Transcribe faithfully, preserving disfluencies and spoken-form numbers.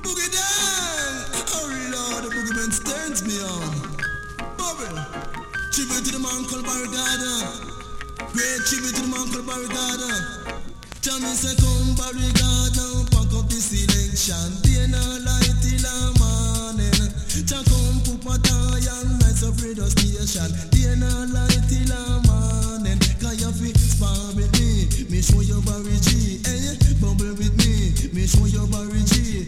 Boogie down. Oh Lord, the boogie man turns me on. Bubble. Tribute to the man called Barry Gardner. Great tribute to the man called Barry Gardner. Tell me say come Barry Gardner, pack up the selection. Day no light till the morning. Cha come put a tie and lights of radio station. Day no light till the